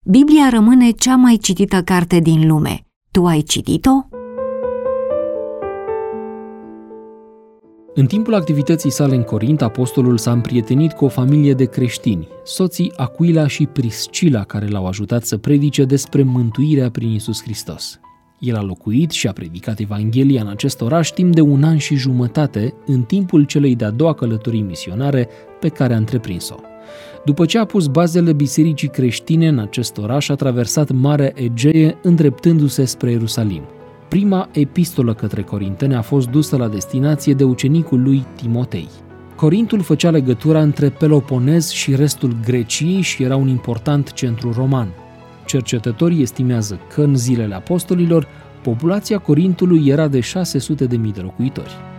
Biblia rămâne cea mai citită carte din lume. Tu ai citit-o? În timpul activității sale în Corint, apostolul s-a împrietenit cu o familie de creștini, soții Aquila și Priscila, care l-au ajutat să predice despre mântuirea prin Iisus Hristos. El a locuit și a predicat Evanghelia în acest oraș timp de 1 an și jumătate, în timpul celei de-a doua călătorii misionare pe care a întreprins-o. După ce a pus bazele bisericii creștine în acest oraș, a traversat Marea Egee, îndreptându-se spre Ierusalim. Prima epistolă către corinteni a fost dusă la destinație de ucenicul lui Timotei. Corintul făcea legătura între Peloponez și restul Greciei și era un important centru roman. Cercetătorii estimează că în zilele apostolilor, populația Corintului era de 600.000 de locuitori.